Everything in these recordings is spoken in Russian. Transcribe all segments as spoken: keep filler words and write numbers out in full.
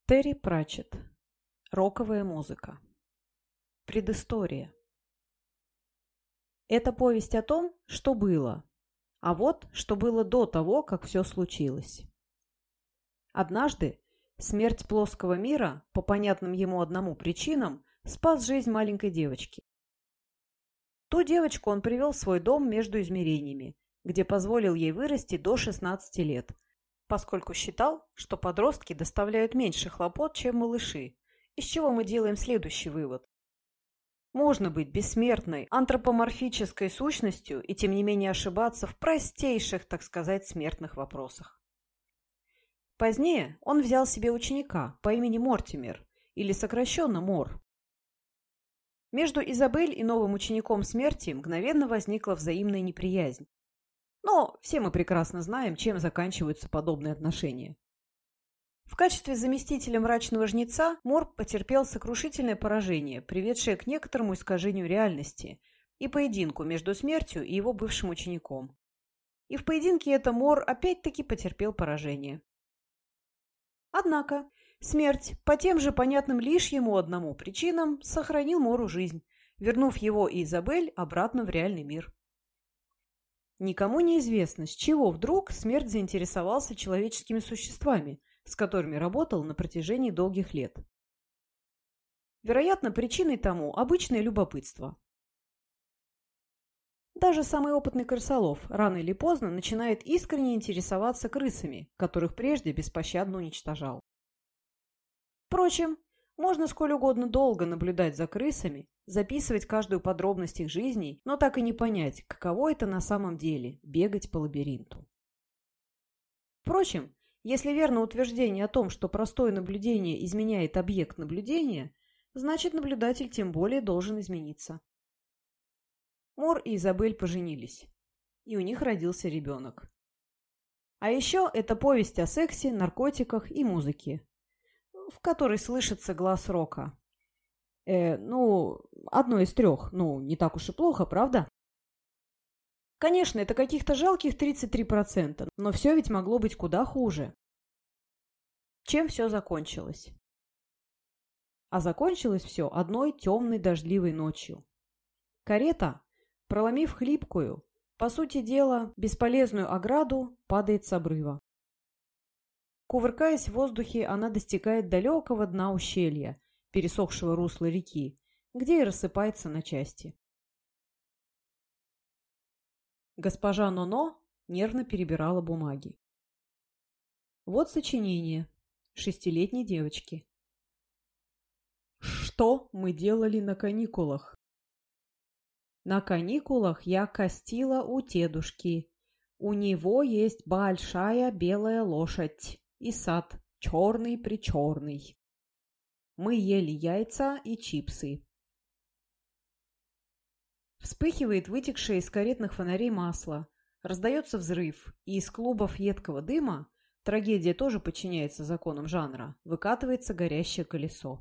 Терри Пратчетт. Роковая музыка. Предыстория. Это повесть о том, что было, а вот что было до того, как все случилось. Однажды смерть плоского мира, по понятным ему одному причинам, спас жизнь маленькой девочки. Ту девочку он привел в свой дом между измерениями, где позволил ей вырасти до шестнадцати лет, поскольку считал, что подростки доставляют меньше хлопот, чем малыши, из чего мы делаем следующий вывод. Можно быть бессмертной, антропоморфической сущностью и тем не менее ошибаться в простейших, так сказать, смертных вопросах. Позднее он взял себе ученика по имени Мортимер, или сокращенно Мор. Между Изабель и новым учеником смерти мгновенно возникла взаимная неприязнь. Но все мы прекрасно знаем, чем заканчиваются подобные отношения. В качестве заместителя мрачного жнеца Мор потерпел сокрушительное поражение, приведшее к некоторому искажению реальности и поединку между смертью и его бывшим учеником. И в поединке это Мор опять-таки потерпел поражение. Однако смерть, по тем же понятным лишь ему одному причинам, сохранил Мору жизнь, вернув его и Изабель обратно в реальный мир. Никому не известно, с чего вдруг смерть заинтересовался человеческими существами, с которыми работал на протяжении долгих лет. Вероятно, причиной тому обычное любопытство. Даже самый опытный крысолов рано или поздно начинает искренне интересоваться крысами, которых прежде беспощадно уничтожал. Впрочем, можно сколь угодно долго наблюдать за крысами, записывать каждую подробность их жизней, но так и не понять, каково это на самом деле – бегать по лабиринту. Впрочем, если верно утверждение о том, что простое наблюдение изменяет объект наблюдения, значит, наблюдатель тем более должен измениться. Мор и Изабель поженились, и у них родился ребенок. А еще это повесть о сексе, наркотиках и музыке, в которой слышится глаз рока. Э, ну, одно из трех, ну, не так уж и плохо, правда? Конечно, это каких-то жалких тридцать три процента, но все ведь могло быть куда хуже. Чем все закончилось? А закончилось все одной темной дождливой ночью. Карета, проломив хлипкую, по сути дела, бесполезную ограду, падает с обрыва. Кувыркаясь в воздухе, она достигает далекого дна ущелья, пересохшего русла реки, где и рассыпается на части. Госпожа Ноно нервно перебирала бумаги. Вот сочинение шестилетней девочки. Что мы делали на каникулах? На каникулах я костила у дедушки. У него есть большая белая лошадь и сад черный-причерный. Мы ели яйца и чипсы. Вспыхивает вытекшее из каретных фонарей масло, раздается взрыв, и из клубов едкого дыма, трагедия тоже подчиняется законам жанра, выкатывается горящее колесо.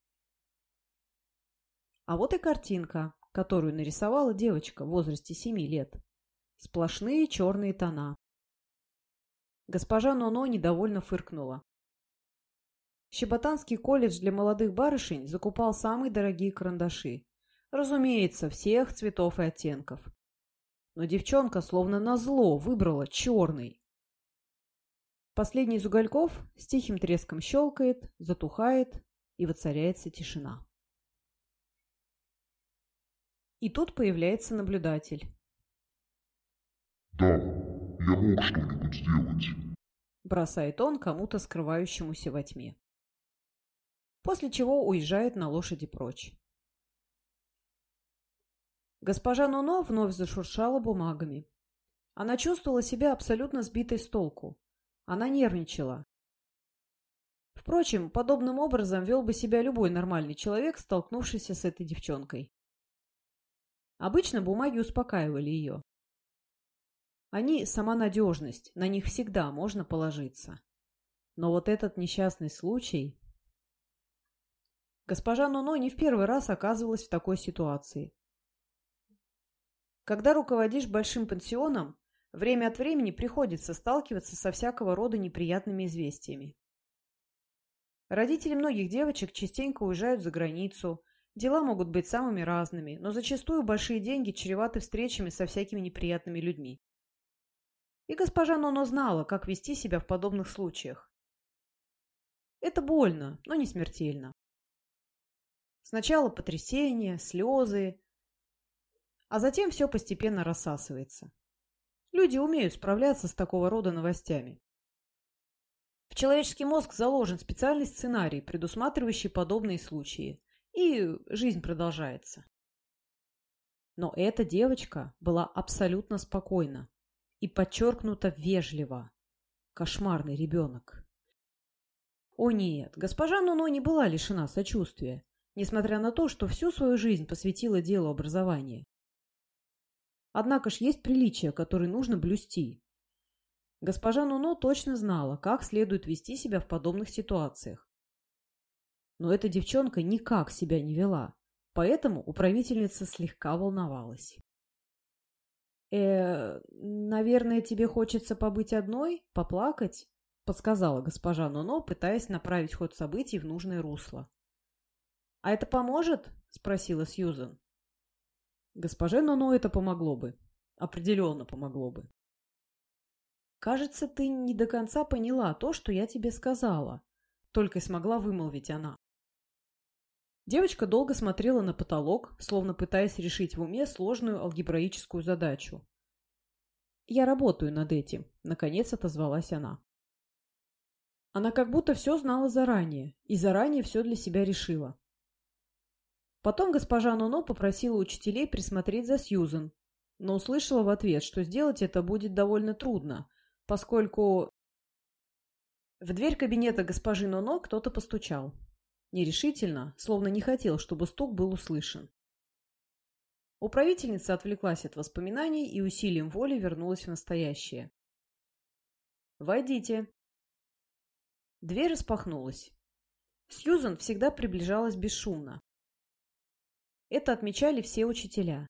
А вот и картинка, которую нарисовала девочка в возрасте семи лет. Сплошные черные тона. Госпожа Ноно недовольно фыркнула. Щеботанский колледж для молодых барышень закупал самые дорогие карандаши. Разумеется, всех цветов и оттенков. Но девчонка словно назло выбрала черный. Последний из угольков с тихим треском щелкает, затухает, и воцаряется тишина. И тут появляется наблюдатель. «Да, я мог что-нибудь сделать», — бросает он кому-то скрывающемуся во тьме. После чего уезжает на лошади прочь. Госпожа Ноно вновь зашуршала бумагами. Она чувствовала себя абсолютно сбитой с толку. Она нервничала. Впрочем, подобным образом вел бы себя любой нормальный человек, столкнувшийся с этой девчонкой. Обычно бумаги успокаивали ее. Они — сама надежность, на них всегда можно положиться. Но вот этот несчастный случай... Госпожа Ноно не в первый раз оказывалась в такой ситуации. Когда руководишь большим пансионом, время от времени приходится сталкиваться со всякого рода неприятными известиями. Родители многих девочек частенько уезжают за границу. Дела могут быть самыми разными, но зачастую большие деньги чреваты встречами со всякими неприятными людьми. И госпожа Ноно знала, как вести себя в подобных случаях. Это больно, но не смертельно. Сначала потрясение, слезы, а затем все постепенно рассасывается. Люди умеют справляться с такого рода новостями. В человеческий мозг заложен специальный сценарий, предусматривающий подобные случаи, и жизнь продолжается. Но эта девочка была абсолютно спокойна и подчеркнуто вежлива. Кошмарный ребенок. О нет, госпожа Ноно не была лишена сочувствия, несмотря на то, что всю свою жизнь посвятила делу образования. Однако ж есть приличия, которые нужно блюсти. Госпожа Ноно точно знала, как следует вести себя в подобных ситуациях. Но эта девчонка никак себя не вела, поэтому управительница слегка волновалась. «Э, наверное, тебе хочется побыть одной, поплакать?» — подсказала госпожа Ноно, пытаясь направить ход событий в нужное русло. «А это поможет?» — спросила Сьюзен. Госпоже Ноно это помогло бы. Определенно помогло бы. «Кажется, ты не до конца поняла то, что я тебе сказала», — только и смогла вымолвить она. Девочка долго смотрела на потолок, словно пытаясь решить в уме сложную алгебраическую задачу. «Я работаю над этим», — наконец отозвалась она. Она как будто все знала заранее, и заранее все для себя решила. Потом госпожа Ноно попросила учителей присмотреть за Сьюзен, но услышала в ответ, что сделать это будет довольно трудно, поскольку в дверь кабинета госпожи Ноно кто-то постучал. Нерешительно, словно не хотел, чтобы стук был услышан. Управительница отвлеклась от воспоминаний и усилием воли вернулась в настоящее. «Войдите». Дверь распахнулась. Сьюзен всегда приближалась бесшумно. Это отмечали все учителя.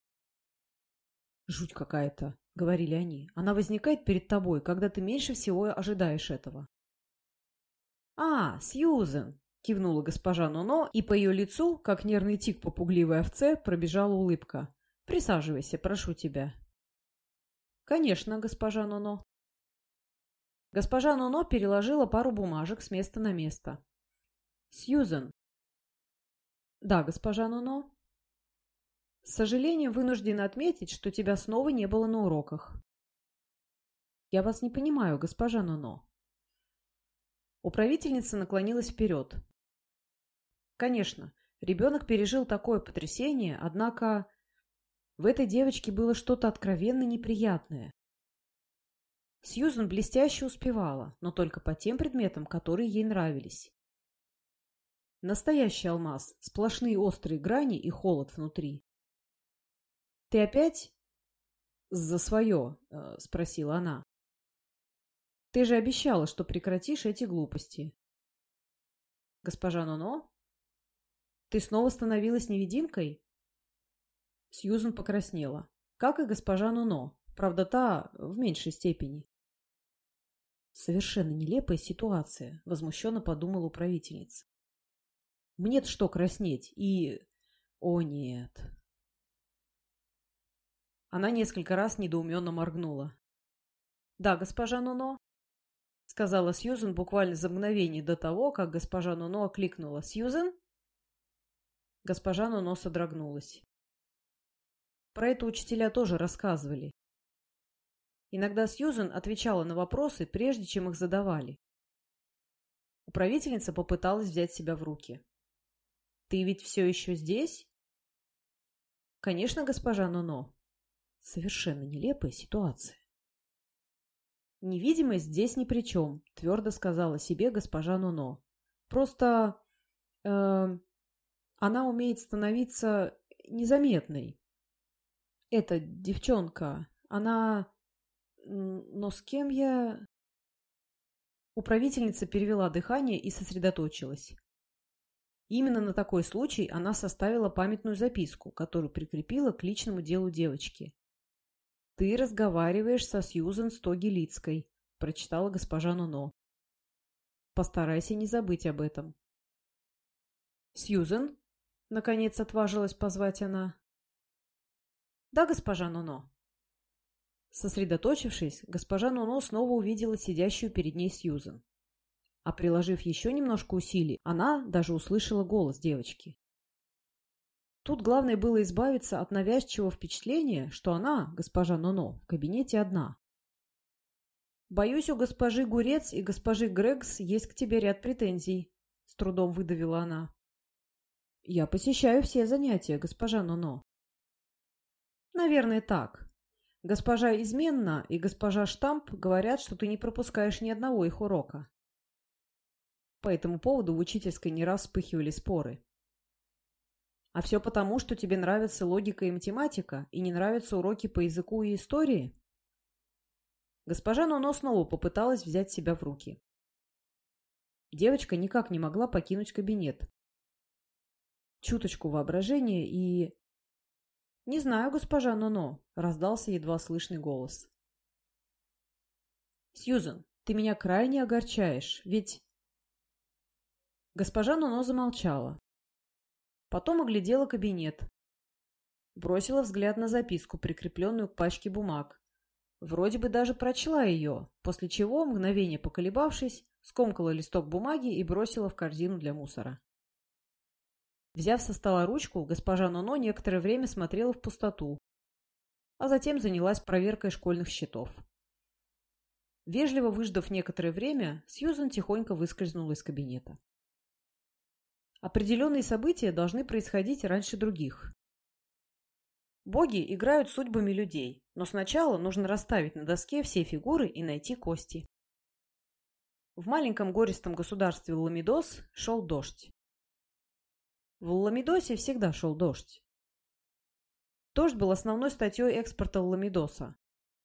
«Жуть какая-то», — говорили они. «Она возникает перед тобой, когда ты меньше всего ожидаешь этого». «А, Сьюзен!» — кивнула госпожа Ноно, и по ее лицу, как нервный тик по пугливой овце, пробежала улыбка. «Присаживайся, прошу тебя». «Конечно, госпожа Ноно». Госпожа Ноно переложила пару бумажек с места на место. «Сьюзен». «Да, госпожа Ноно». «С сожалением вынуждена отметить, что тебя снова не было на уроках». «Я вас не понимаю, госпожа Ноно». Управительница наклонилась вперед. Конечно, ребенок пережил такое потрясение, однако в этой девочке было что-то откровенно неприятное. Сьюзен блестяще успевала, но только по тем предметам, которые ей нравились. Настоящий алмаз, сплошные острые грани и холод внутри. «Ты опять за свое?» — спросила она. «Ты же обещала, что прекратишь эти глупости». «Госпожа Ноно? Ты снова становилась невидимкой?» Сьюзен покраснела, как и госпожа Ноно, правда, та в меньшей степени. «Совершенно нелепая ситуация», — возмущенно подумала управительница. «Мне-то что краснеть и... О, нет!» Она несколько раз недоуменно моргнула. «Да, госпожа Ноно», — сказала Сьюзен буквально за мгновение до того, как госпожа Ноно окликнула. «Сьюзен?» Госпожа Ноно содрогнулась. Про это учителя тоже рассказывали. Иногда Сьюзен отвечала на вопросы, прежде чем их задавали. Управительница попыталась взять себя в руки. «Ты ведь все еще здесь?» «Конечно, госпожа Ноно». Совершенно нелепая ситуация. «Невидимость здесь ни при чем», — твердо сказала себе госпожа Ноно. «Просто э, она умеет становиться незаметной. Эта девчонка, она... Но с кем я...» Управительница перевела дыхание и сосредоточилась. Именно на такой случай она составила памятную записку, которую прикрепила к личному делу девочки. «Ты разговариваешь со Сьюзен Стогелицкой», — прочитала госпожа Ноно. «Постарайся не забыть об этом. «Сьюзен?» — наконец отважилась позвать она. «Да, госпожа Ноно». Сосредоточившись, госпожа Ноно снова увидела сидящую перед ней Сьюзен. А приложив еще немножко усилий, она даже услышала голос девочки. Тут главное было избавиться от навязчивого впечатления, что она, госпожа Ноно, в кабинете одна. «Боюсь, у госпожи Гурец и госпожи Грегс есть к тебе ряд претензий», — с трудом выдавила она. «Я посещаю все занятия, госпожа Ноно». «Наверное, так. Госпожа Изменна и госпожа Штамп говорят, что ты не пропускаешь ни одного их урока». По этому поводу в учительской не раз вспыхивали споры. «А все потому, что тебе нравится логика и математика, и не нравятся уроки по языку и истории?» Госпожа Ноно снова попыталась взять себя в руки. Девочка никак не могла покинуть кабинет. Чуточку воображения и... «Не знаю, госпожа Ноно», — раздался едва слышный голос. «Сьюзен, ты меня крайне огорчаешь, ведь...» Госпожа Ноно замолчала. Потом оглядела кабинет. Бросила взгляд на записку, прикрепленную к пачке бумаг. Вроде бы даже прочла ее, после чего, мгновение поколебавшись, скомкала листок бумаги и бросила в корзину для мусора. Взяв со стола ручку, госпожа Ноно некоторое время смотрела в пустоту, а затем занялась проверкой школьных счетов. Вежливо выждав некоторое время, Сьюзен тихонько выскользнула из кабинета. Определенные события должны происходить раньше других. Боги играют судьбами людей, но сначала нужно расставить на доске все фигуры и найти кости. В маленьком гористом государстве Ламидос шел дождь. В Ламидосе всегда шел дождь. Дождь был основной статьей экспорта Ламидоса.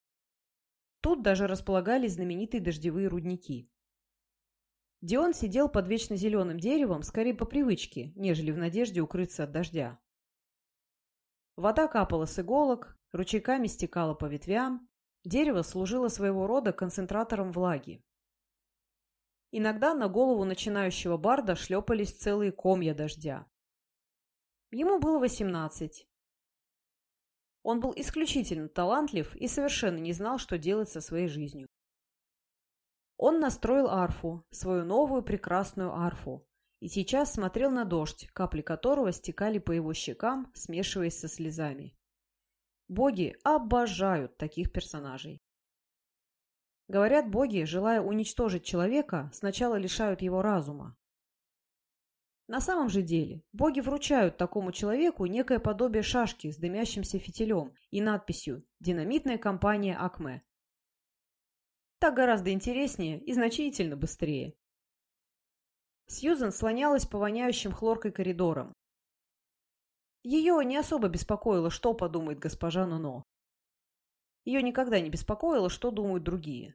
Тут даже располагались знаменитые дождевые рудники. Дион сидел под вечно зеленым деревом скорее по привычке, нежели в надежде укрыться от дождя. Вода капала с иголок, ручейками стекала по ветвям, дерево служило своего рода концентратором влаги. Иногда на голову начинающего барда шлепались целые комья дождя. Ему было восемнадцать. Он был исключительно талантлив и совершенно не знал, что делать со своей жизнью. Он настроил арфу, свою новую прекрасную арфу, и сейчас смотрел на дождь, капли которого стекали по его щекам, смешиваясь со слезами. Боги обожают таких персонажей. Говорят, боги, желая уничтожить человека, сначала лишают его разума. На самом же деле, боги вручают такому человеку некое подобие шашки с дымящимся фитилем и надписью «Динамитная компания Акме». Так гораздо интереснее и значительно быстрее. Сьюзен слонялась по воняющим хлоркой коридорам. Ее не особо беспокоило, что подумает госпожа Ноно. Ее никогда не беспокоило, что думают другие.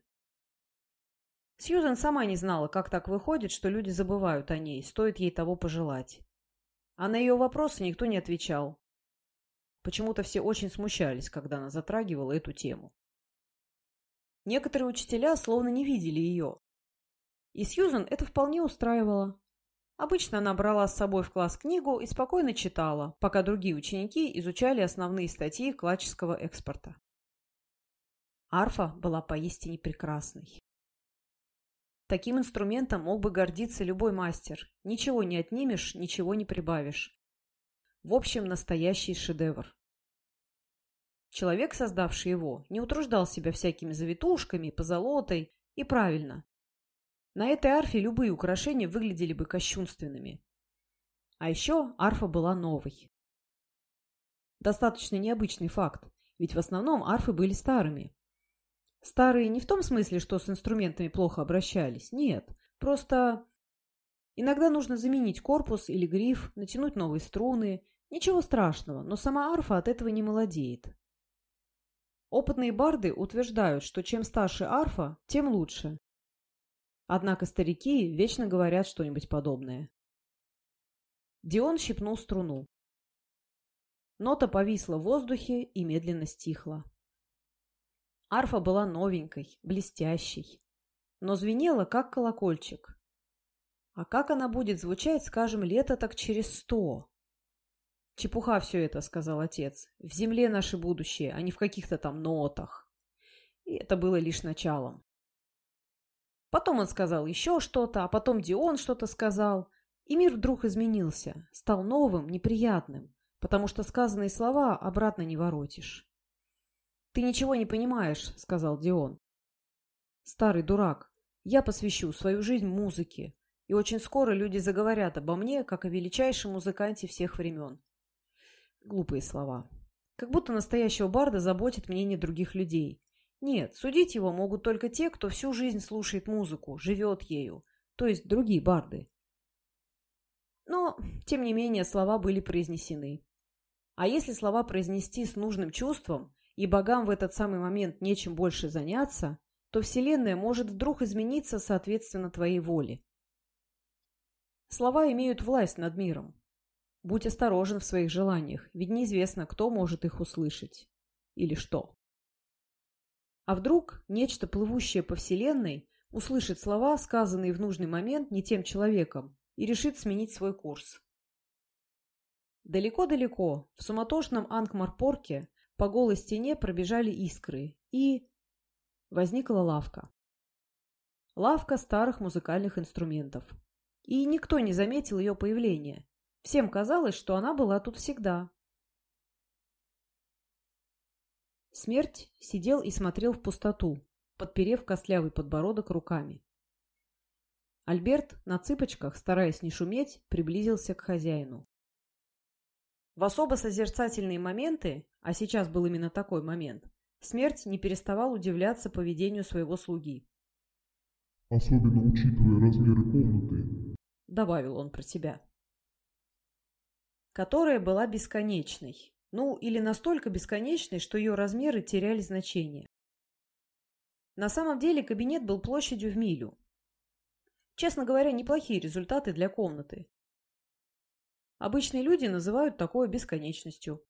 Сьюзен сама не знала, как так выходит, что люди забывают о ней, стоит ей того пожелать. А на ее вопросы никто не отвечал. Почему-то все очень смущались, когда она затрагивала эту тему. Некоторые учителя словно не видели ее. И Сьюзен это вполне устраивало. Обычно она брала с собой в класс книгу и спокойно читала, пока другие ученики изучали основные статьи классического экспорта. Арфа была поистине прекрасной. Таким инструментом мог бы гордиться любой мастер. Ничего не отнимешь, ничего не прибавишь. В общем, настоящий шедевр. Человек, создавший его, не утруждал себя всякими завитушками, позолотой, и правильно. На этой арфе любые украшения выглядели бы кощунственными. А еще арфа была новой. Достаточно необычный факт, ведь в основном арфы были старыми. Старые не в том смысле, что с инструментами плохо обращались, нет, просто иногда нужно заменить корпус или гриф, натянуть новые струны, ничего страшного, но сама арфа от этого не молодеет. Опытные барды утверждают, что чем старше арфа, тем лучше. Однако старики вечно говорят что-нибудь подобное. Дион щипнул струну. Нота повисла в воздухе и медленно стихла. Арфа была новенькой, блестящей, но звенела, как колокольчик. А как она будет звучать, скажем, лето так через сто? Чепуха все это, сказал отец. В земле наше будущее, а не в каких-то там нотах. И это было лишь началом. Потом он сказал еще что-то, а потом Дион что-то сказал. И мир вдруг изменился, стал новым, неприятным, потому что сказанные слова обратно не воротишь. «Ты ничего не понимаешь», — сказал Дион. «Старый дурак, я посвящу свою жизнь музыке, и очень скоро люди заговорят обо мне, как о величайшем музыканте всех времен». Глупые слова. Как будто настоящего барда заботит мнение других людей. Нет, судить его могут только те, кто всю жизнь слушает музыку, живет ею, то есть другие барды. Но, тем не менее, слова были произнесены. А если слова произнести с нужным чувством, и богам в этот самый момент нечем больше заняться, то Вселенная может вдруг измениться соответственно твоей воле. Слова имеют власть над миром. Будь осторожен в своих желаниях, ведь неизвестно, кто может их услышать. Или что. А вдруг нечто, плывущее по Вселенной, услышит слова, сказанные в нужный момент не тем человеком, и решит сменить свой курс. Далеко-далеко, в суматошном Ангмар-Порке, по голой стене пробежали искры, и... возникла лавка. Лавка старых музыкальных инструментов. И никто не заметил ее появления. Всем казалось, что она была тут всегда. Смерть сидел и смотрел в пустоту, подперев костлявый подбородок руками. Альберт на цыпочках, стараясь не шуметь, приблизился к хозяину. В особо созерцательные моменты, а сейчас был именно такой момент, Смерть не переставал удивляться поведению своего слуги. «Особенно учитывая размеры комнаты», — добавил он про себя. Которая была бесконечной. Ну, или настолько бесконечной, что ее размеры теряли значение. На самом деле кабинет был площадью в милю. Честно говоря, неплохие результаты для комнаты. Обычные люди называют такое бесконечностью.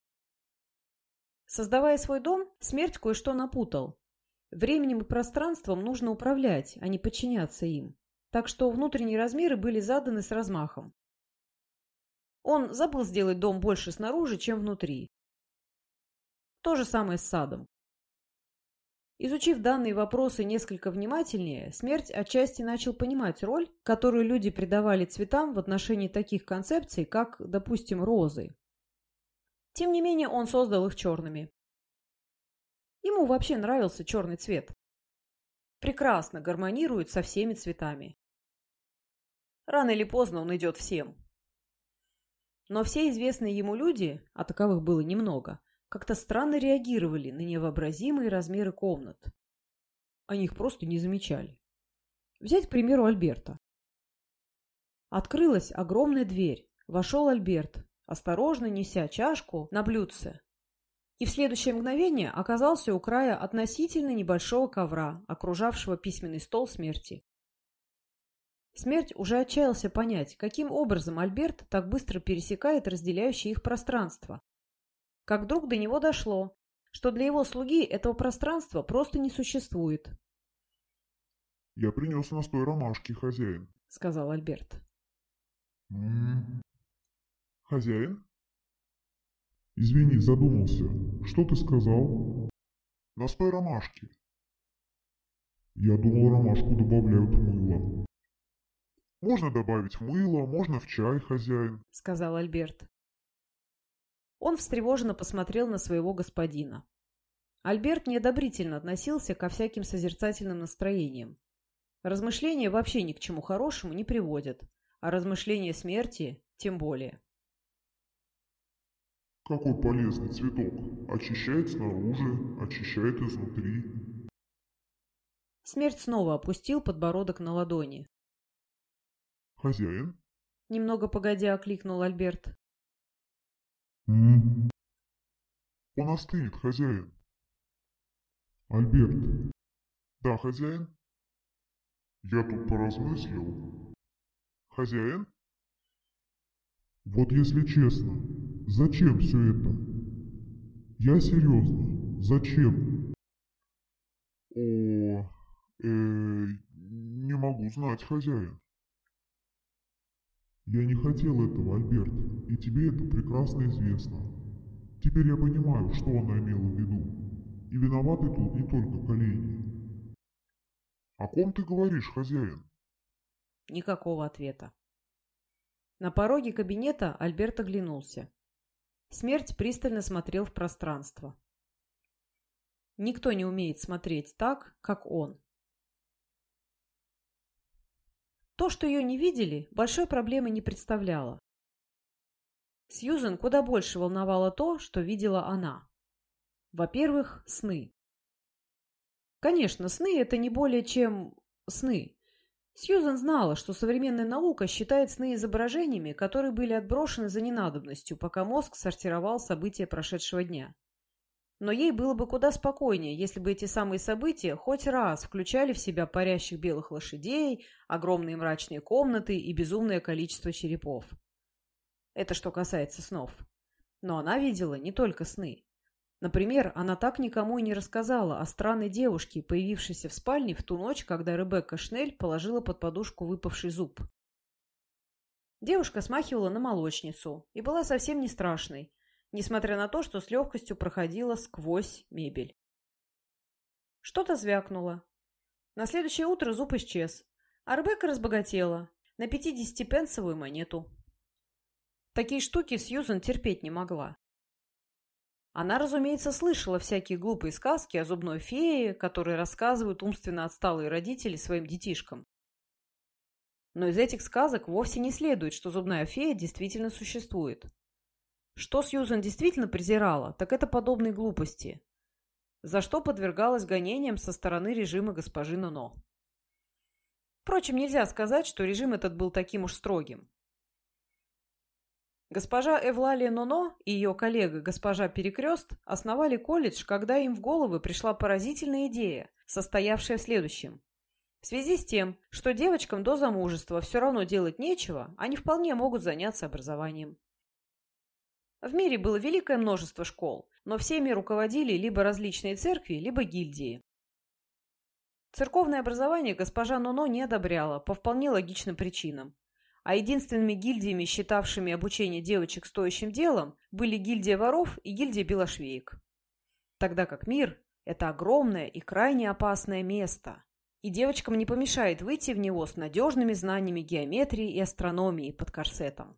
Создавая свой дом, Смерть кое-что напутал. Временем и пространством нужно управлять, а не подчиняться им. Так что внутренние размеры были заданы с размахом. Он забыл сделать дом больше снаружи, чем внутри. То же самое с садом. Изучив данные вопросы несколько внимательнее, Смерть отчасти начал понимать роль, которую люди придавали цветам в отношении таких концепций, как, допустим, розы. Тем не менее, он создал их черными. Ему вообще нравился черный цвет. Прекрасно гармонирует со всеми цветами. Рано или поздно он идет всем. Но все известные ему люди, а таковых было немного, как-то странно реагировали на невообразимые размеры комнат. Они их просто не замечали. Взять, к примеру, Альберта. Открылась огромная дверь. Вошел Альберт, осторожно неся чашку на блюдце. И в следующее мгновение оказался у края относительно небольшого ковра, окружавшего письменный стол Смерти. Смерть уже отчаялся понять, каким образом Альберт так быстро пересекает разделяющее их пространство. Как вдруг до него дошло, что для его слуги этого пространства просто не существует. «Я принес настой ромашки, хозяин», — сказал Альберт. «М-м-м. Хозяин?» «Извини, задумался. Что ты сказал?» «Настой ромашки». «Я думал, ромашку добавляют в мыло». «Можно добавить в мыло, можно в чай, хозяин», — сказал Альберт. Он встревоженно посмотрел на своего господина. Альберт неодобрительно относился ко всяким созерцательным настроениям. Размышления вообще ни к чему хорошему не приводят, а размышления смерти тем более. «Какой полезный цветок. Очищает снаружи, очищает изнутри». Смерть снова опустил подбородок на ладони. «Хозяин?» — немного погодя окликнул Альберт. «М-м. Он остынет, хозяин». «Альберт». «Да, хозяин?» «Я тут поразмыслил». «Хозяин?» «Вот если честно, зачем все это? Я серьезно, зачем?» «О, э, не могу знать, хозяин». Я не хотел этого, Альберт, и тебе это прекрасно известно. Теперь я понимаю, что она имела в виду. И виноваты тут не только колени. О ком ты говоришь, хозяин? Никакого ответа. На пороге кабинета Альберт оглянулся. Смерть пристально смотрел в пространство. Никто не умеет смотреть так, как он. То, что ее не видели, большой проблемы не представляло. Сьюзен куда больше волновало то, что видела она. Во-первых, сны. Конечно, сны — это не более чем сны. Сьюзен знала, что современная наука считает сны изображениями, которые были отброшены за ненадобностью, пока мозг сортировал события прошедшего дня. Но ей было бы куда спокойнее, если бы эти самые события хоть раз включали в себя парящих белых лошадей, огромные мрачные комнаты и безумное количество черепов. Это что касается снов. Но она видела не только сны. Например, она так никому и не рассказала о странной девушке, появившейся в спальне в ту ночь, когда Ребекка Шнель положила под подушку выпавший зуб. Девушка смахивала на молочницу и была совсем не страшной, несмотря на то, что с легкостью проходила сквозь мебель. Что-то звякнуло. На следующее утро зуб исчез, а Ребекка разбогатела на пятидесятипенсовую монету. Такие штуки Сьюзен терпеть не могла. Она, разумеется, слышала всякие глупые сказки о зубной фее, которые рассказывают умственно отсталые родители своим детишкам. Но из этих сказок вовсе не следует, что зубная фея действительно существует. Что Сьюзен действительно презирала, так это подобные глупости, за что подвергалась гонениям со стороны режима госпожи Ноно. Впрочем, нельзя сказать, что режим этот был таким уж строгим. Госпожа Эвлалия Ноно и ее коллега госпожа Перекрест основали колледж, когда им в головы пришла поразительная идея, состоявшая в следующем. В связи с тем, что девочкам до замужества все равно делать нечего, они вполне могут заняться образованием. В мире было великое множество школ, но всеми руководили либо различные церкви, либо гильдии. Церковное образование госпожа Ноно не одобряла по вполне логичным причинам. А единственными гильдиями, считавшими обучение девочек стоящим делом, были гильдия воров и гильдия белошвеек. Тогда как мир – это огромное и крайне опасное место, и девочкам не помешает выйти в него с надежными знаниями геометрии и астрономии под корсетом.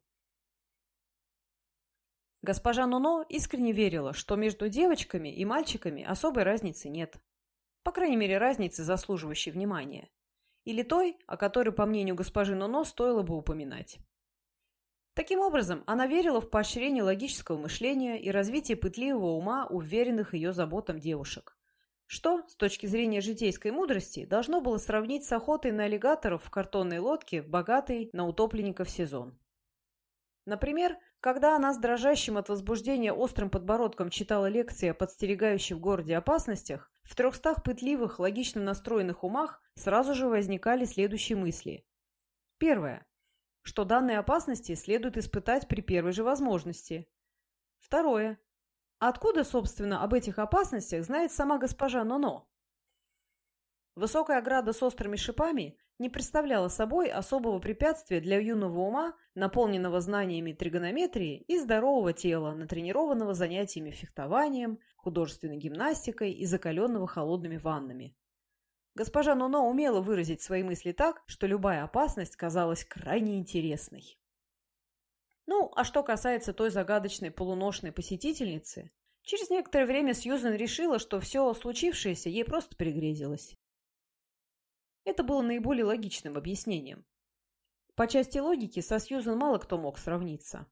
Госпожа Ноно искренне верила, что между девочками и мальчиками особой разницы нет. По крайней мере, разницы, заслуживающей внимания. Или той, о которой, по мнению госпожи Ноно, стоило бы упоминать. Таким образом, она верила в поощрение логического мышления и развитие пытливого ума уверенных ее заботам девушек, что, с точки зрения житейской мудрости, должно было сравнить с охотой на аллигаторов в картонной лодке в богатый на утопленников сезон. Например, когда она с дрожащим от возбуждения острым подбородком читала лекции о подстерегающих в городе опасностях, в трехстах пытливых, логично настроенных умах сразу же возникали следующие мысли. Первое. Что данные опасности следует испытать при первой же возможности. Второе. Откуда, собственно, об этих опасностях знает сама госпожа Ноно? Высокая ограда с острыми шипами не представляла собой особого препятствия для юного ума, наполненного знаниями тригонометрии и здорового тела, натренированного занятиями фехтованием, художественной гимнастикой и закаленного холодными ваннами. Госпожа Ноно умела выразить свои мысли так, что любая опасность казалась крайне интересной. Ну, а что касается той загадочной полуношной посетительницы, через некоторое время Сьюзен решила, что все случившееся ей просто пригрезилось. Это было наиболее логичным объяснением. По части логики со Сьюзен мало кто мог сравниться.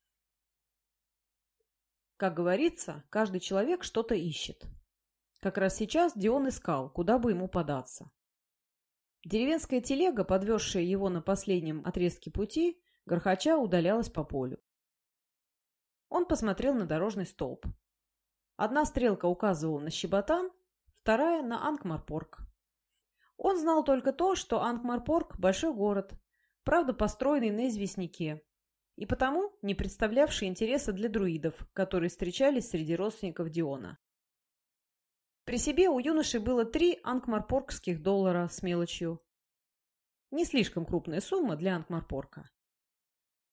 Как говорится, каждый человек что-то ищет. Как раз сейчас Дион искал, куда бы ему податься. Деревенская телега, подвезшая его на последнем отрезке пути, грохоча удалялась по полю. Он посмотрел на дорожный столб. Одна стрелка указывала на Щеботан, вторая — на Анкмарпорг. Он знал только то, что Анкмарпорг – большой город, правда построенный на известняке, и потому не представлявший интереса для друидов, которые встречались среди родственников Диона. При себе у юноши было три анкмарпоргских доллара с мелочью. Не слишком крупная сумма для Анкмарпорга.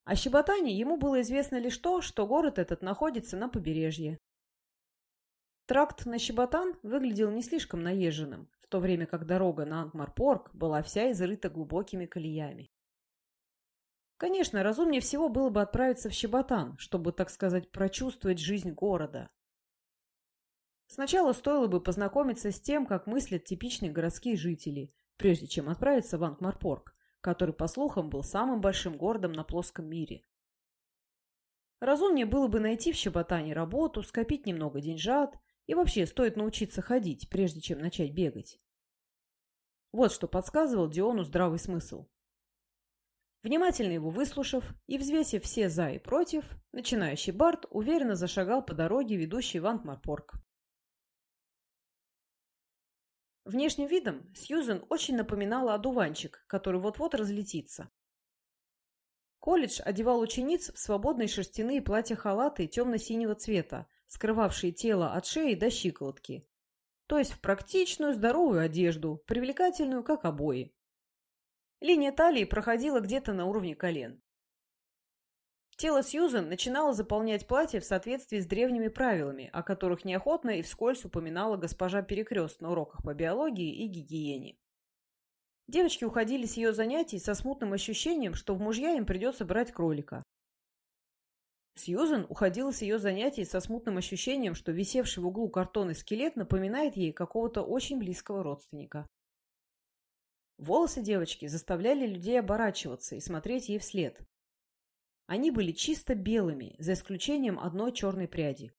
О Щеботане ему было известно лишь то, что город этот находится на побережье. Тракт на Щеботан выглядел не слишком наезженным, в то время как дорога на Анкмар-Порк была вся изрыта глубокими колеями. Конечно, разумнее всего было бы отправиться в Щеботан, чтобы, так сказать, прочувствовать жизнь города. Сначала стоило бы познакомиться с тем, как мыслят типичные городские жители, прежде чем отправиться в Анкмар-Порк, который, по слухам, был самым большим городом на плоском мире. Разумнее было бы найти в Щеботане работу, скопить немного деньжат, и вообще стоит научиться ходить, прежде чем начать бегать. Вот что подсказывал Диону здравый смысл. Внимательно его выслушав и взвесив все «за» и «против», начинающий Барт уверенно зашагал по дороге, ведущей в Анкмар-Порк. Внешним видом Сьюзен очень напоминала одуванчик, который вот-вот разлетится. Колледж одевал учениц в свободные шерстяные платья-халаты темно-синего цвета, скрывавшие тело от шеи до щиколотки, то есть в практичную здоровую одежду, привлекательную, как обои. Линия талии проходила где-то на уровне колен. Тело Сьюзен начинало заполнять платье в соответствии с древними правилами, о которых неохотно и вскользь упоминала госпожа Перекрест на уроках по биологии и гигиене. Девочки уходили с ее занятий со смутным ощущением, что в мужья им придется брать кролика. Сьюзен уходила с ее занятий со смутным ощущением, что висевший в углу картонный скелет напоминает ей какого-то очень близкого родственника. Волосы девочки заставляли людей оборачиваться и смотреть ей вслед. Они были чисто белыми, за исключением одной черной пряди.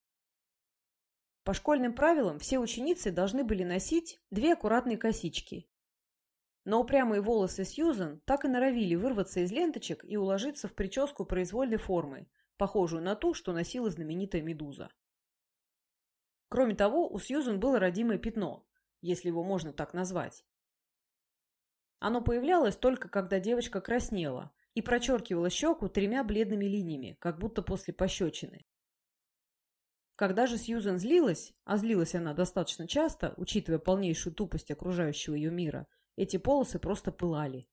По школьным правилам все ученицы должны были носить две аккуратные косички. Но упрямые волосы Сьюзен так и норовили вырваться из ленточек и уложиться в прическу произвольной формы, похожую на ту, что носила знаменитая Медуза. Кроме того, у Сьюзен было родимое пятно, если его можно так назвать. Оно появлялось только когда девочка краснела и прочеркивала щеку тремя бледными линиями, как будто после пощечины. Когда же Сьюзен злилась, а злилась она достаточно часто, учитывая полнейшую тупость окружающего ее мира, эти полосы просто пылали.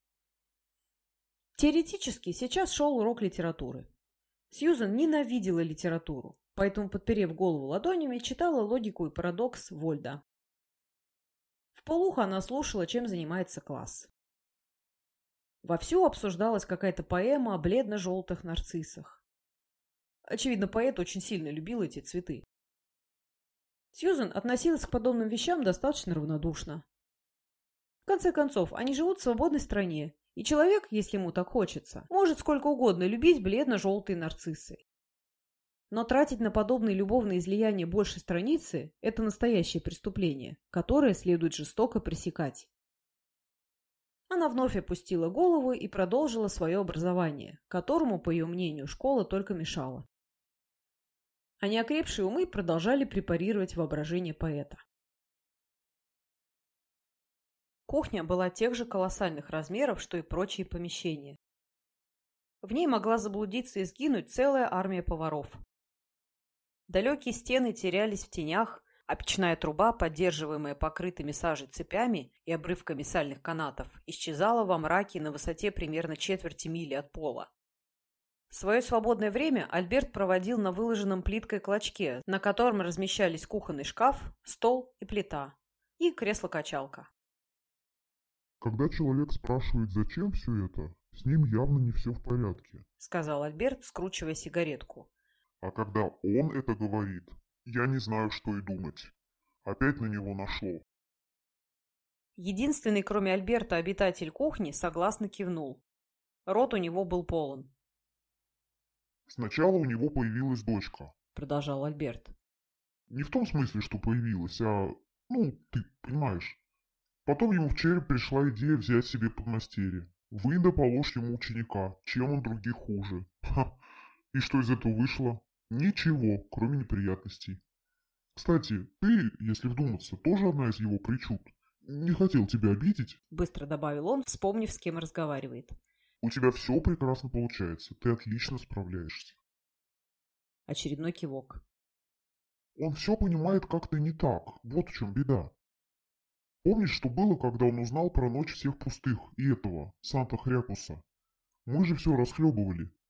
Теоретически сейчас шел урок литературы. Сьюзен ненавидела литературу, поэтому, подперев голову ладонями, читала логику и парадокс Вольда. Вполуха она слушала, чем занимается класс. Вовсю обсуждалась какая-то поэма о бледно-желтых нарциссах. Очевидно, поэт очень сильно любил эти цветы. Сьюзен относилась к подобным вещам достаточно равнодушно. В конце концов, они живут в свободной стране, и человек, если ему так хочется, может сколько угодно любить бледно-желтые нарциссы. Но тратить на подобные любовные излияния больше страницы – это настоящее преступление, которое следует жестоко пресекать. Она вновь опустила голову и продолжила свое образование, которому, по ее мнению, школа только мешала. А неокрепшие умы продолжали препарировать воображение поэта. Кухня была тех же колоссальных размеров, что и прочие помещения. В ней могла заблудиться и сгинуть целая армия поваров. Далекие стены терялись в тенях, а печная труба, поддерживаемая покрытыми сажей цепями и обрывками сальных канатов, исчезала во мраке на высоте примерно четверти мили от пола. Свое свободное время Альберт проводил на выложенном плиткой клочке, на котором размещались кухонный шкаф, стол и плита, и кресло-качалка. «Когда человек спрашивает, зачем все это, с ним явно не все в порядке», — сказал Альберт, скручивая сигаретку. «А когда он это говорит, я не знаю, что и думать. Опять на него нашло». Единственный, кроме Альберта, обитатель кухни согласно кивнул. Рот у него был полон. «Сначала у него появилась дочка», — продолжал Альберт. «Не в том смысле, что появилась, а... ну, ты понимаешь. Потом ему в череп пришла идея взять себе подмастерье. Вынь да положь ему ученика, чем он других хуже. Ха! И что из этого вышло? Ничего, кроме неприятностей. Кстати, ты, если вдуматься, тоже одна из его причуд. Не хотел тебя обидеть», — быстро добавил он, вспомнив, с кем разговаривает. «У тебя все прекрасно получается, ты отлично справляешься». Очередной кивок. «Он все понимает как-то не так, вот в чем беда. Помнишь, что было, когда он узнал про ночь всех пустых и этого, Санта Хрякуса? Мы же все расхлебывали.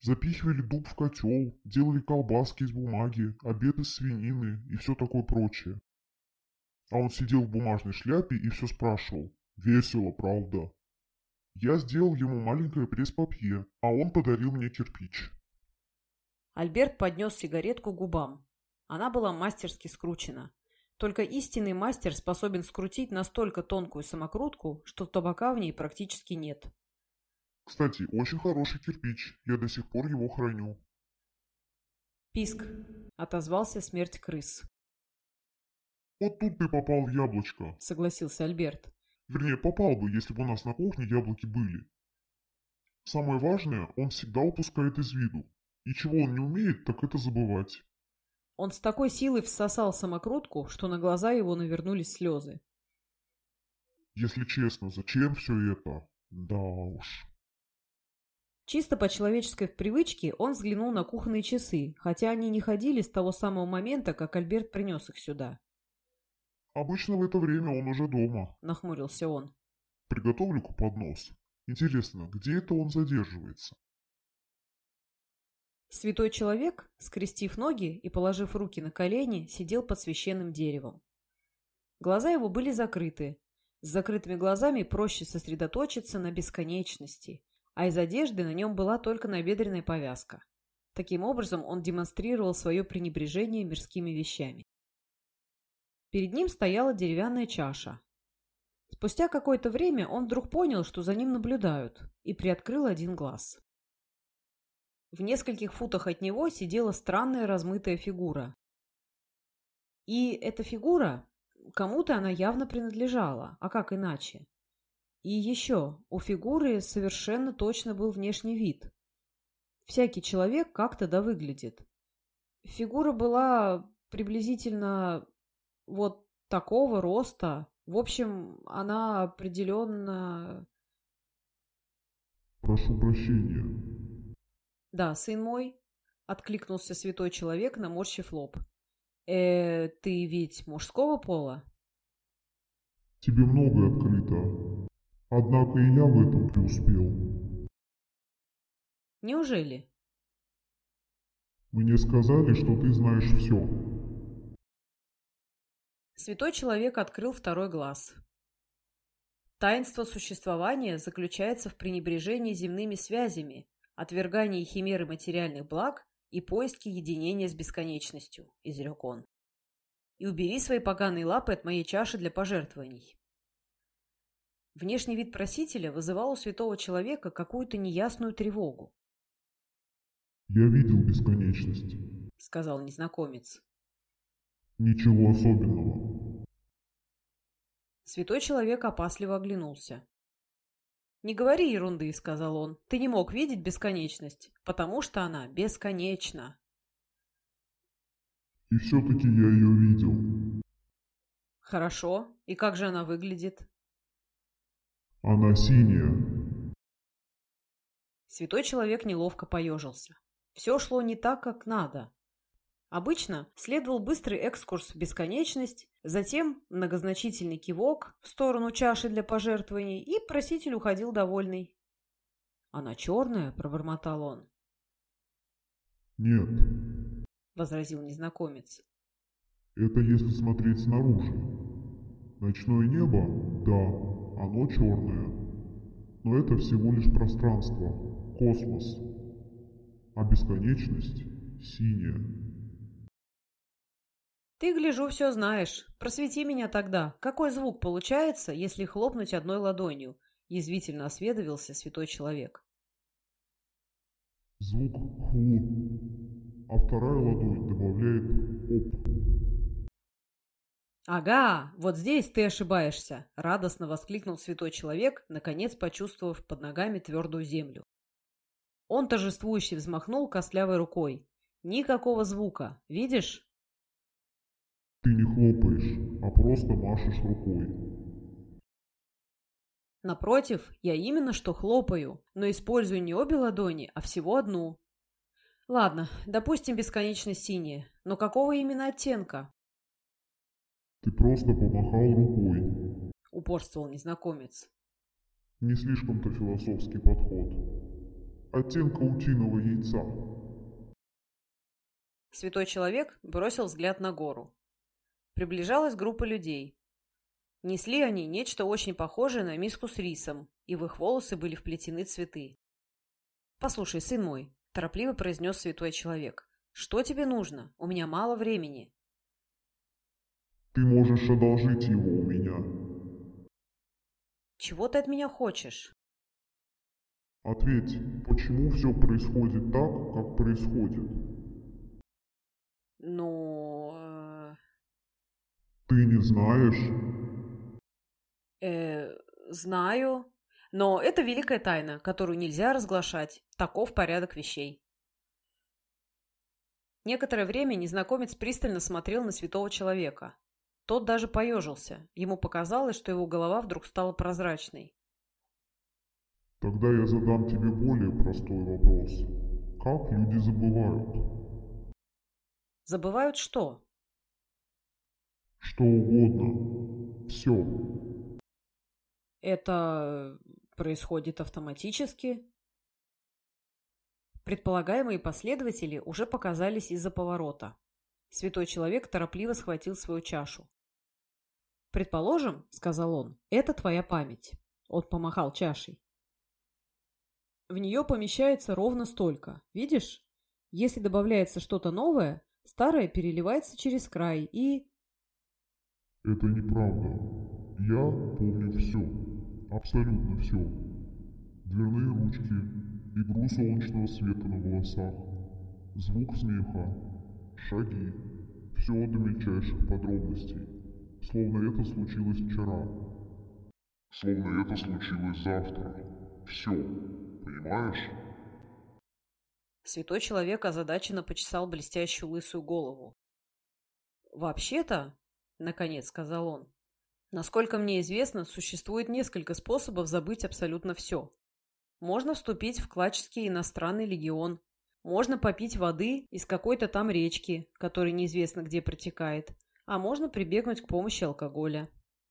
Запихивали дуб в котел, делали колбаски из бумаги, обед из свинины и все такое прочее. А он сидел в бумажной шляпе и все спрашивал. Весело, правда? Я сделал ему маленькое пресс-папье, а он подарил мне кирпич. Альберт поднес сигаретку к губам. Она была мастерски скручена. Только истинный мастер способен скрутить настолько тонкую самокрутку, что табака в ней практически нет. Кстати, очень хороший кирпич, я до сих пор его храню. «Писк», — отозвался смерть крыс. Вот тут ты попал в яблочко. — согласился Альберт. Вернее, попал бы, если бы у нас на кухне яблоки были. Самое важное, он всегда упускает из виду. И чего он не умеет, так это забывать. Он с такой силой всосал самокрутку, что на глаза его навернулись слезы. Если честно, зачем все это? Да уж. Чисто по человеческой привычке он взглянул на кухонные часы, хотя они не ходили с того самого момента, как Альберт принес их сюда. Обычно в это время он уже дома. Нахмурился он. Приготовлю-ка поднос. Интересно, где это он задерживается? Святой человек, скрестив ноги и положив руки на колени, сидел под священным деревом. Глаза его были закрыты. С закрытыми глазами проще сосредоточиться на бесконечности, а из одежды на нем была только набедренная повязка. Таким образом он демонстрировал свое пренебрежение мирскими вещами. Перед ним стояла деревянная чаша. Спустя какое-то время он вдруг понял, что за ним наблюдают, и приоткрыл один глаз. В нескольких футах от него сидела странная размытая фигура. И эта фигура, кому-то она явно принадлежала, а как иначе? И еще, у фигуры совершенно точно был внешний вид. Всякий человек как-то да выглядит. Фигура была приблизительно вот такого роста. В общем, она определенно... Прошу прощения. Да, сын мой, — откликнулся святой человек, наморщив лоб. Э, ты ведь мужского пола? Тебе многое открыто. Однако и я в этом преуспел. Неужели? Мне сказали, что ты знаешь все. Святой человек открыл второй глаз. Таинство существования заключается в пренебрежении земными связями, отвергании химеры материальных благ и поиске единения с бесконечностью, — изрек он. И убери свои поганые лапы от моей чаши для пожертвований. Внешний вид просителя вызывал у святого человека какую-то неясную тревогу. Я видел бесконечность, — сказал незнакомец. Ничего особенного. Святой человек опасливо оглянулся. «Не говори ерунды», — сказал он. «Ты не мог видеть бесконечность, потому что она бесконечна». И все-таки я ее видел. «Хорошо. И как же она выглядит?» Она синяя. Святой человек неловко поежился. Все шло не так, как надо. Обычно следовал быстрый экскурс в бесконечность, затем многозначительный кивок в сторону чаши для пожертвований, и проситель уходил довольный. «Она черная?» — пробормотал он. Нет. — возразил незнакомец. Это если смотреть снаружи. Ночное небо, да, оно черное. Но это всего лишь пространство, космос. А бесконечность синяя. «Ты, гляжу, все знаешь. Просвети меня тогда. Какой звук получается, если хлопнуть одной ладонью?» — язвительно осведомился святой человек. Звук ху, а вторая ладонь добавляет оп. «Ага, вот здесь ты ошибаешься!» — радостно воскликнул святой человек, наконец почувствовав под ногами твердую землю. Он торжествующе взмахнул костлявой рукой. «Никакого звука. Видишь?» Ты не хлопаешь, а просто машешь рукой. «Напротив, я именно что хлопаю, но использую не обе ладони, а всего одну. Ладно, допустим, бесконечно синяя, но какого именно оттенка?» Ты просто помахал рукой. — упорствовал незнакомец. Не слишком-то философский подход. оттенка утиного яйца. Святой человек бросил взгляд на гору. Приближалась группа людей. Несли они нечто очень похожее на миску с рисом, и в их волосы были вплетены цветы. «Послушай, сын мой», – торопливо произнес святой человек, – «что тебе нужно? У меня мало времени». Ты можешь одолжить его у меня. «Чего ты от меня хочешь?» Ответь, почему все происходит так, как происходит? «Ну... э, Ты не знаешь? э, знаю, но это великая тайна, которую нельзя разглашать. Таков порядок вещей». Некоторое время незнакомец пристально смотрел на святого человека. Тот даже поежился. Ему показалось, что его голова вдруг стала прозрачной. Тогда я задам тебе более простой вопрос. Как люди забывают? Забывают что? Что угодно. Все. Это происходит автоматически. Предполагаемые последователи уже показались из-за поворота. Святой человек торопливо схватил свою чашу. «Предположим, — сказал он, — это твоя память». Он помахал чашей. В нее помещается ровно столько. Видишь? Если добавляется что-то новое, старое переливается через край и... Это неправда. Я помню все. Абсолютно все. Дверные ручки, игру солнечного света на волосах, звук смеха, шаги. Все до мельчайших подробностей. Словно это случилось вчера. Словно это случилось завтра. Все. Понимаешь? Святой человек озадаченно почесал блестящую лысую голову. «Вообще-то, — наконец сказал он, — насколько мне известно, существует несколько способов забыть абсолютно все. Можно вступить в клачский иностранный легион, можно попить воды из какой-то там речки, которая неизвестно где протекает, а можно прибегнуть к помощи алкоголя».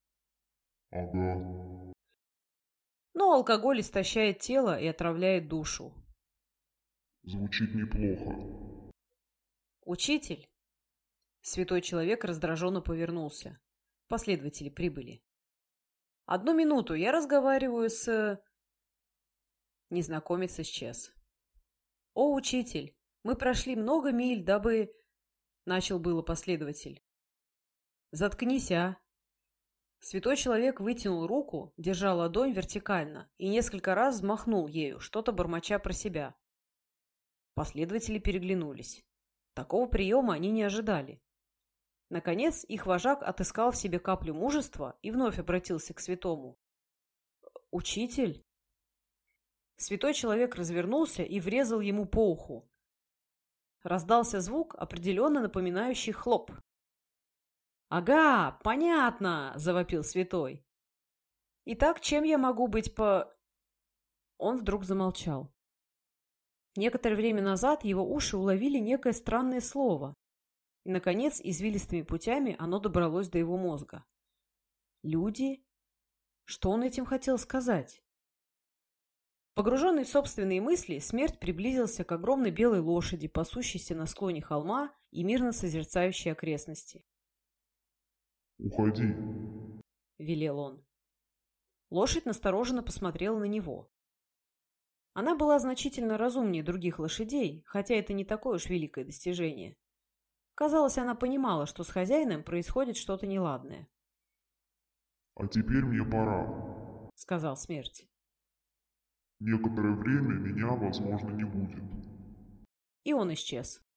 Ага. Но алкоголь истощает тело и отравляет душу. Звучит неплохо. «Учитель!» Святой человек раздраженно повернулся. Последователи прибыли. «Одну минуту, я разговариваю с...» Незнакомец исчез. «О, учитель, мы прошли много миль, дабы...» Начал было последователь. «Заткнись, а!» Святой человек вытянул руку, держа ладонь вертикально, и несколько раз взмахнул ею, что-то бормоча про себя. Последователи переглянулись. Такого приема они не ожидали. Наконец, их вожак отыскал в себе каплю мужества и вновь обратился к святому. «Учитель?» Святой человек развернулся и врезал ему по уху. Раздался звук, определенно напоминающий хлоп. «Ага, понятно!» – завопил святой. «Итак, чем я могу быть по...» Он вдруг замолчал. Некоторое время назад его уши уловили некое странное слово, и, наконец, извилистыми путями оно добралось до его мозга. «Люди?» Что он этим хотел сказать? Погруженный в собственные мысли, смерть приблизился к огромной белой лошади, пасущейся на склоне холма и мирно созерцающей окрестности. «Уходи», — велел он. Лошадь настороженно посмотрела на него. Она была значительно разумнее других лошадей, хотя это не такое уж великое достижение. Казалось, она понимала, что с хозяином происходит что-то неладное. «А теперь мне пора», — сказал смерть. «Некоторое время меня, возможно, не будет». И он исчез.